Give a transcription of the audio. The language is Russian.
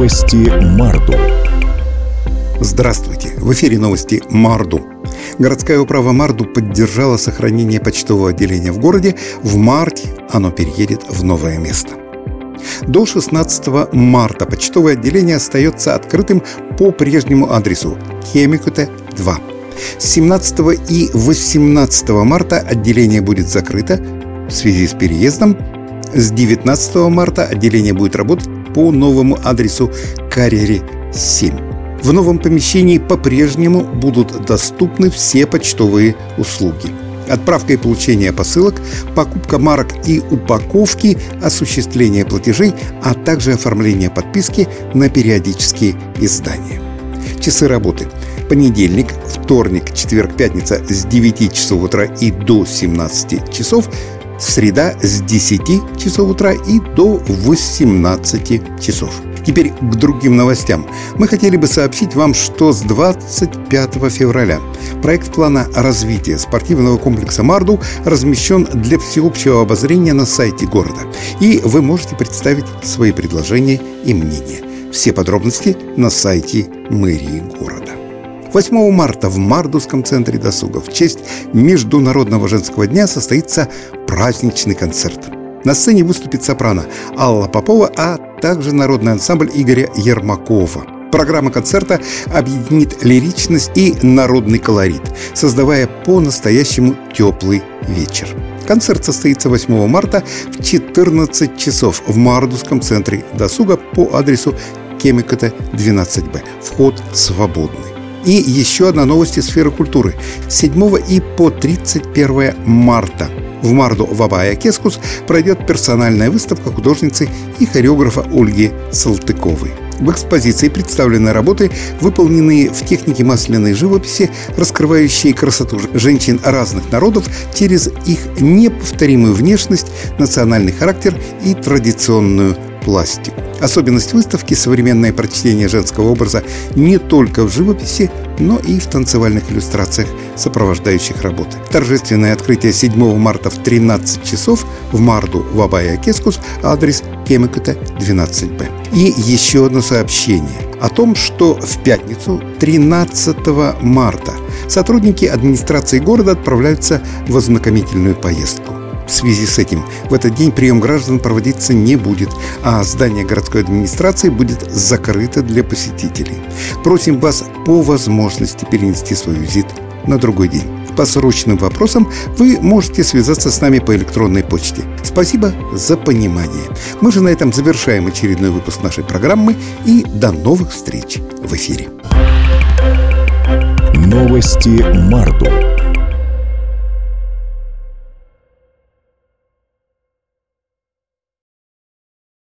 Новости Марду. Здравствуйте! В эфире новости Марду. Городская управа Марду поддержала сохранение почтового отделения в городе. В марте оно переедет в новое место. До 16 марта почтовое отделение остается открытым по прежнему адресу Хемикуте, 2. С 17 и 18 марта отделение будет закрыто в связи с переездом. С 19 марта отделение будет работать по новому адресу Карьери, 7. В новом помещении по-прежнему будут доступны все почтовые услуги. Отправка и получение посылок, покупка марок и упаковки, осуществление платежей, а также оформление подписки на периодические издания. Часы работы. Понедельник, вторник, четверг, пятница с 9 часов утра и до 17 часов. Среда с 10 часов утра и до 18 часов. Теперь к другим новостям. Мы хотели бы сообщить вам, что с 25 февраля проект плана развития спортивного комплекса Марду размещен для всеобщего обозрения на сайте города. И вы можете представить свои предложения и мнения. Все подробности на сайте мэрии города. 8 марта в Мардовском центре досуга в честь Международного женского дня состоится праздничный концерт. На сцене выступит сопрано Алла Попова, а также народный ансамбль Игоря Ермакова. Программа концерта объединит лиричность и народный колорит, создавая по-настоящему теплый вечер. Концерт состоится 8 марта в 14 часов в Мардовском центре досуга по адресу Хемикуте, 12Б. Вход свободный. И еще одна новость из сферы культуры. С 7 и по 31 марта в Марду Вабая-Кескус пройдет персональная выставка художницы и хореографа Ольги Салтыковой. В экспозиции представлены работы, выполненные в технике масляной живописи, раскрывающие красоту женщин разных народов через их неповторимую внешность, национальный характер и традиционную пластику. Особенность выставки – современное прочтение женского образа не только в живописи, но и в танцевальных иллюстрациях, сопровождающих работы. Торжественное открытие 7 марта в 13 часов в Марду Вабая-Кескус, адрес Хемикуте, 12Б. И еще одно сообщение о том, что в пятницу 13 марта сотрудники администрации города отправляются в ознакомительную поездку. В связи с этим в этот день прием граждан проводиться не будет, а здание городской администрации будет закрыто для посетителей. Просим вас по возможности перенести свой визит на другой день. По срочным вопросам вы можете связаться с нами по электронной почте. Спасибо за понимание. Мы же на этом завершаем очередной выпуск нашей программы и до новых встреч в эфире. Новости Марду.